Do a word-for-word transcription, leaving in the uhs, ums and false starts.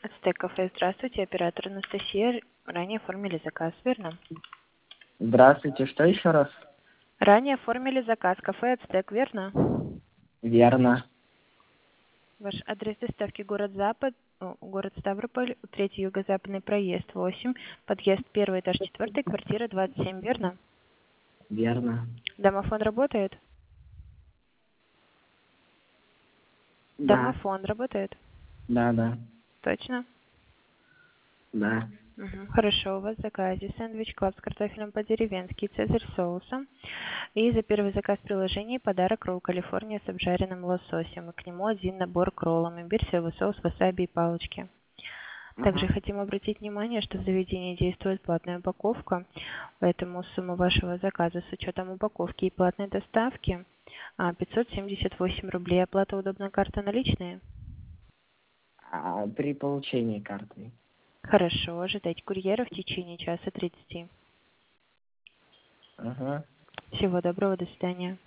Ацтек кафе, здравствуйте, оператор Анастасия. Ранее оформили заказ, верно? Здравствуйте, что еще раз? Ранее оформили заказ, кафе Ацтек, верно? Верно. Ваш адрес доставки город Запад, о, город Ставрополь, третий юго-западный проезд, восемь, подъезд первый, этаж четвертый, квартира двадцать семь, верно? Верно. Домофон работает? Да. Домофон работает? Да, да. Точно? Да. Угу. Хорошо, у вас в заказе сэндвич клаб с картофелем по-деревенски, цезарь соусом. И за первый заказ в приложении подарок ролл Калифорния с обжаренным лососем. И к нему один набор к роллам, имбирь, соевый соус, васаби и палочки. Также Ага. хотим обратить внимание, что в заведении действует платная упаковка, поэтому сумма вашего заказа с учетом упаковки и платной доставки а, пятьсот семьдесят восемь рублей. Оплата удобная, карта наличные? А при получении карты? Хорошо, ожидайте курьера в течение часа тридцати. Ага. Всего доброго, до свидания.